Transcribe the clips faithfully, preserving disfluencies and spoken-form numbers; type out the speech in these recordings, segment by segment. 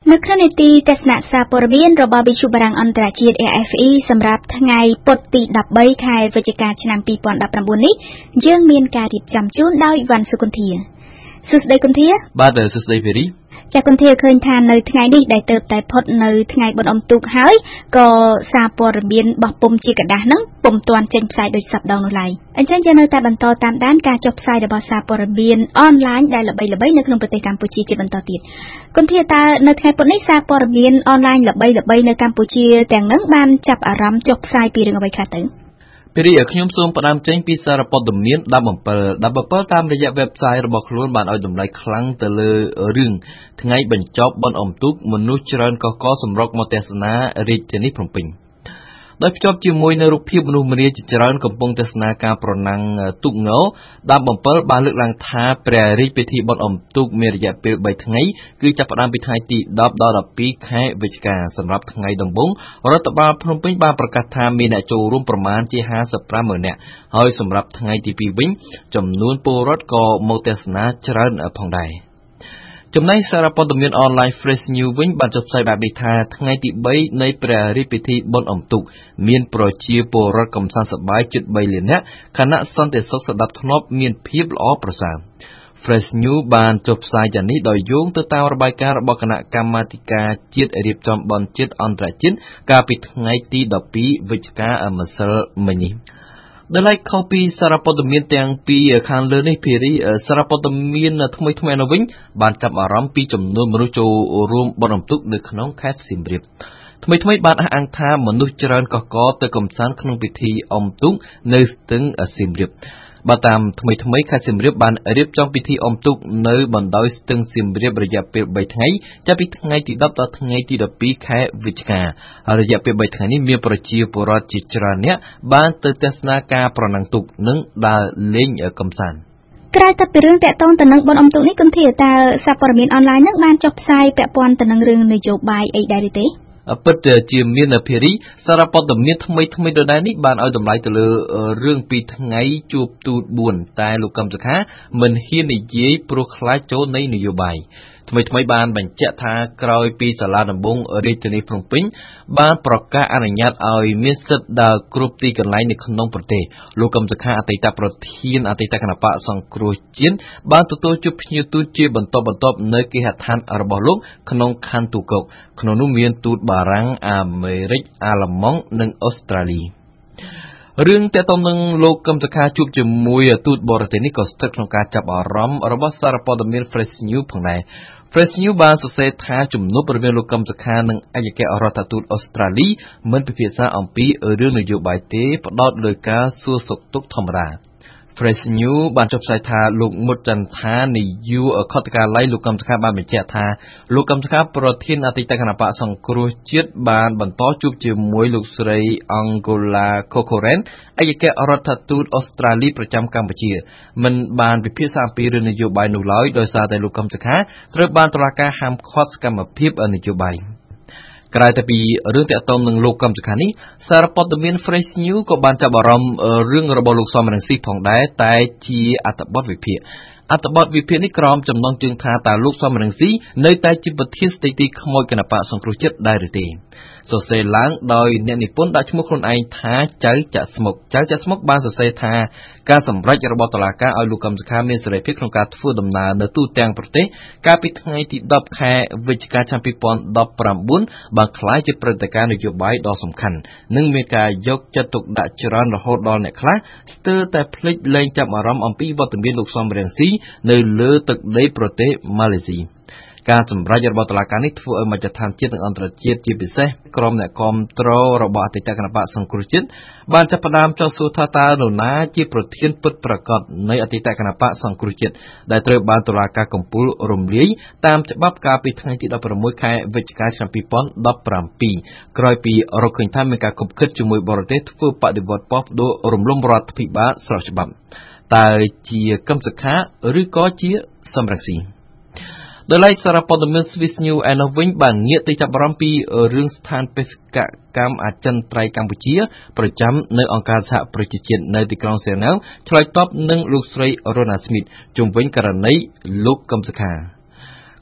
នៅក្នុងនីតិទស្សនៈសារព័ត៌មានរបស់វិទ្យុបារាំងអន្តរជាតិ A F E សម្រាប់ថ្ងៃពុធទីដប់បីខែវិច្ឆិកាឆ្នាំពីរពាន់ដប់ប្រាំបួននេះយើងមានការរៀបចំជូនដោយវ៉ាន់សុគន្ធាសួស្តីគុន្ធាបាទសួស្តីភេរីចាគុន្ធាឃើញថានៅថ្ងៃនេះដែលទៅតែផុតនៅថ្ងៃបុណ្យអុំទូកហើយក៏សារព័ត៌មានបោះពុំជាกระดาษហ្នឹងពុំទាន់ចេញផ្សាយដោយសប្តាហ៍នោះឡើយអញ្ចឹងយើងនៅតែបន្តតាមដានការចុះផ្សាយរបស់សារព័ត៌មានអនឡាញដែលល្បីៗនៅក្នុងប្រទេសកម្ពុជាជាបន្តទៀតគុន្ធាតើនៅថ្ងៃពុធនេះសារព័ត៌មានអនឡាញល្បីៗនៅកម្ពុជាទាំងហ្នឹងបានចាប់អារម្មណ៍ចុះផ្សាយពីរឿងអ្វីខ្លះទៅពីរីខ្ញុំសូមផ្ដើមចេញពីសារព័ត៌មានដប់bảy ដប់bảyតាមរយៈ website របស់ខ្លួនបានឲ្យតម្លៃខ្លាំងទៅលើរឿងថ្ងៃបញ្ចប់បុណ្យអុំទូកមនុស្សច្រើនកកកសម្រុកមកទស្សនារាជធានីភ្នំពេញដោយភ្ជាប់ជាមួយនៅរូបភាពមនុស្សម្នាជាច្រើនកំពុងទស្សនាការប្រណាំងទូកងដប់bảyបានលើកឡើងថាព្រះរាជពិធីបុណ្យអុំទូកមានរយៈពេលបីថ្ងៃគឺចាប់ផ្ដើមពីថ្ងៃទីដប់ដល់ដប់ពីរខែវិច្ឆិកាសម្រាប់ថ្ងៃដំបូងរដ្ឋបាលភ្នំពេញបានប្រកាសថាមានអ្នកចូលរួមប្រមាណជាห้าสิบห้าម៉ឺននាក់ហើយសម្រាប់ថ្ងៃទីពីរវិញចំនួនពលរដ្ឋក៏មកទស្សនាច្រើនផងដែរចំណែកសារព័ត៌មានអនឡាញ Fresh News វិញបានចុះផ្សាយបែបនេះថាថ្ងៃទីបីនៃព្រះរាជពិធីបុណ្យអុំទូកមានប្រជាពលរដ្ឋកំសាន្តសប្បាយជិតបីលាននាក់ខណៈសន្តិសុខសណ្ដាប់ធ្នាប់មានភាពល្អប្រសើរ Fresh News បានចុះផ្សាយយ៉ាងនេះដោយយោងទៅតាមរបាយការណ៍របស់គណៈកម្មាធិការជាតិរៀបចំបុណ្យជាតិអន្តរជាតិកាលពីថ្ងៃទីដប់ពីរវិច្ឆិកាម្សិលមិញនេះដោយឡែកខុសពីសារព័ត៌មានទាំងពីរខាងលើនេះភារីសារព័ត៌មានថ្មីថ្មីនោះវិញបានចាប់អារម្មណ៍ពីចំនួនមនុស្សចូលរួមបុណ្យអុំទូកនៅក្នុងខេត្តសៀមរាបថ្មីថ្មីបានអះអាងថាមនុស្សច្រើនកកកទៅកំសាន្តក្នុងពិធីអុំទូកនៅស្ទឹងសៀមរាបបើតាមថ្មីថ្មីខេត្តសៀមរាបបានរៀបចំពិធីអុំទូកនៅបណ្ដោយស្ទឹងសៀមរាបរយៈពេលបីថ្ងៃចាប់ពីថ្ងៃទីដប់ដល់ថ្ងៃទីដប់ពីរខែវិច្ឆិកាហើយរយៈពេលបីថ្ងៃនេះមានប្រជាពលរដ្ឋជាច្រើនអ្នកបានទៅទស្សនាការប្រណាំងទូកនិងដើរលេងកម្សាន្តក្រៅពីរឿងតាក់ទងទៅនឹងបុណ្យអុំទូកនេះគុន្ធាតើសារព័ត៌មានអនឡាញនឹងបានចុះផ្សាយពាក់ព័ន្ធទៅនឹងរឿងនយោបាយអីដែរទេពិតជាមានភារីសារព័ត៌មានថ្មីថ្មីដដែលនេះបានឲ្យតម្លៃទៅលើរឿងពីថ្ងៃជួបទូតបួនតែលោកកឹមសុខាមិនហ៊ាននិយាយព្រោះខ្លាចចូលនៃនយោបាយថ្មីថ្មីបានបញ្ជាក់ថាក្រោយពីសាលាដំបងរាជធានីភ្នំពេញបានប្រកាសអនុញ្ញាតឲ្យមានសិទ្ធិដើរគ្រប់ទីកន្លែងនៅក្នុងប្រទេសលោកកឹមសុខាអតីតប្រធានអតីតគណៈបកសង្គ្រោះជាតិបានទទួលជួបភ្ញៀវទូតជាបន្តបន្ទាប់នៅគេហដ្ឋានរបស់លោកក្នុងខណ្ឌទូកុកក្នុងនោះមានទូតបារាំងអាមេរិកអាល្លឺម៉ង់និងអូស្ត្រាលីរឿងតេតងនឹងលោកកឹមសុខាជួបជាមួយទូតបរទេសនេះក៏ស្ថិតក្នុងការចាប់អារម្មណ៍របស់សារព័ត៌មាន Fresh News ផងដែរ Fresh News បានសរសេរថាជំនួបរវាងលោកកឹមសុខានិងឯកអគ្គរដ្ឋទូតអូស្ត្រាលីមិនពិភាក្សាអំពីរឿងនយោបាយទេផ្ដោតលើការសួរសុខទុក្ខធម្មតា Fresh News បានចុះផ្សាយថាលោកមុតចន្ទថានាយកខុទ្ទកាល័យលោកកឹមសុខាបានបញ្ជាក់ថាលោកកឹមសុខាប្រធានអតីតគណៈបកសង្គ្រោះជាតិបានបន្តជួបជាមួយលោកស្រីអង្គូឡាកូកូរ៉ែនឯកអគ្គរដ្ឋទូតអូស្ត្រាលីប្រចាំកម្ពុជាមិនបានពិភាក្សាអំពីរឿងនយោបាយនោះឡើយដោយសារតែលោកកឹមសុខាត្រូវបានតុលាការហាមឃាត់សកម្មភាពនយោបាយក្រៅពីរឿងតាក់ទងនឹងលោកកឹមសុខានេះសារព័ត៌មាន Fresh News ក៏បានចាប់អារម្មណ៍រឿងរបស់លោកសំរងស៊ីផងដែរតែជាអត្ថបទវិភាគអត្ថបទវិភាគនេះក្រោមចំណងជើងថាតើលោកសំរងស៊ីនៅតែជាប្រធានស្ដីទីខ្មោចគណបកសង្គ្រោះជាតិដែរឬទេសរសេរឡើងដោយអ្នកនិពន្ធដាក់ឈ្មោះខ្លួនឯងថាចៅចាក់ស្មុកចៅចាក់ស្មុកបានសរសេរថាការសម្រេចរបស់តុលាការឲ្យលោកកឹមសុខាមានសេរីភាពក្នុងការធ្វើដំណើរនៅទូទាំងប្រទេសកាលពីថ្ងៃទីដប់ខែវិច្ឆិកាឆ្នាំពីរពាន់ដប់ប្រាំបួនបានក្លាយជាព្រឹត្តិការណ៍នយោបាយដ៏សំខាន់និងមានការយកចិត្តទុកដាក់ច្រើនរហូតដល់អ្នកខ្លះស្ទើរតែភ្លេចលែងចាប់អារម្មណ៍អំពីវត្តមានលោកសំរងស៊ីនៅលើទឹកដីប្រទេសម៉ាឡេស៊ីការសម្រេចរបស់តុលាការនេះធ្វើឲ្យមជ្ឈដ្ឋានជាតិនិងអន្តរជាតិជាពិសេសក្រុមអ្នកគាំទ្ររបស់អតីតគណបកសង្គ្រោះជាតិបានចាប់ផ្ដើមចោទសួរថាតើនរណាជាប្រធានពិតប្រាកដនៃអតីតគណបកសង្គ្រោះជាតិដែលត្រូវបានតុលាការកំពូលរំលាយតាមច្បាប់កាលពីថ្ងៃទីដប់ប្រាំមួយខែវិច្ឆិកាឆ្នាំពីរពាន់ដប់ប្រាំពីរក្រោយពីរកឃើញថាមានការខុបខិតជាមួយបរទេសធ្វើបដិវត្តប៉ុស្តិ៍ផ្ដួលរំលំរដ្ឋាភិបាលស្របច្បាប់តើជាកឹមសុខាឬក៏ជាសំរងស៊ីដោយឡែកសារព័ត៌មាន Swiss News ឯនោះវិញបានងាកទៅចាប់អារម្មណ៍ពីរឿងស្ថានបេសកកម្មអចិន្ត្រៃយ៍កម្ពុជាប្រចាំនៅអង្គការសហប្រជាជាតិនៅទីក្រុងសេណែវឆ្លើយតបនឹងលោកស្រីរ៉ូណាស្មីតជុំវិញករណីលោកកឹមសុខា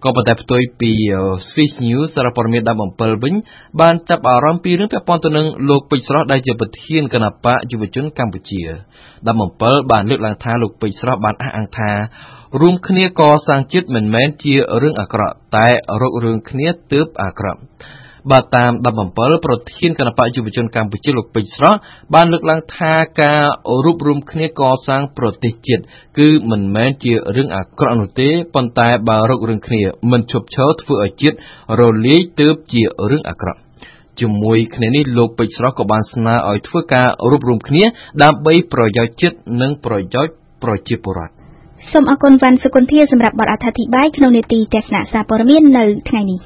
ក៏ប៉ុន្តែផ្ទុយពី Swiss News សារព័ត៌មានដាំអំពិលវិញបានចាប់អារម្មណ៍ពីរឿងពាក់ព័ន្ធទៅនឹងលោកពេជ្រស្រស់ដែលជាប្រធានគណៈបកយុវជនកម្ពុជាដាំអំពិលបានលើកឡើងថាលោកពេជ្រស្រស់បានអះអាងថារួមគ្នាកសាងជាតិមិនមែនជារឿងអាក្រក់តែរករឿងគ្នាទើបអាក្រក់បាទតាមដាំអំពិលប្រធានគណៈបកយុវជនកម្ពុជាលោកពេជ្រស្រស់បានលើកឡើងថាការរួបរวมគ្នាកសាងប្រទេសជាតិគឺមិនមែនជារឿងអាក្រក់នោះទេប៉ុន្តែបើរករឿងគ្នាមិនឈប់ឈរធ្វើឲ្យជាតិរលាយទើបជារឿងអាក្រក់ជាមួយគ្នានេះលោកពេជ្រស្រស់ក៏បានស្នើឲ្យធ្វើការរួបរวมគ្នាដើម្បីប្រយោជន៍ជាតិនិងប្រយោជន៍ប្រជាពលរដ្ឋសូមអរគុណវ៉ាន់សុគន្ធាសម្រាប់បទអត្ថាធិប្បាយក្នុងនេតិទស្សនៈសារព័ត៌មាននៅថ្ងៃនេះ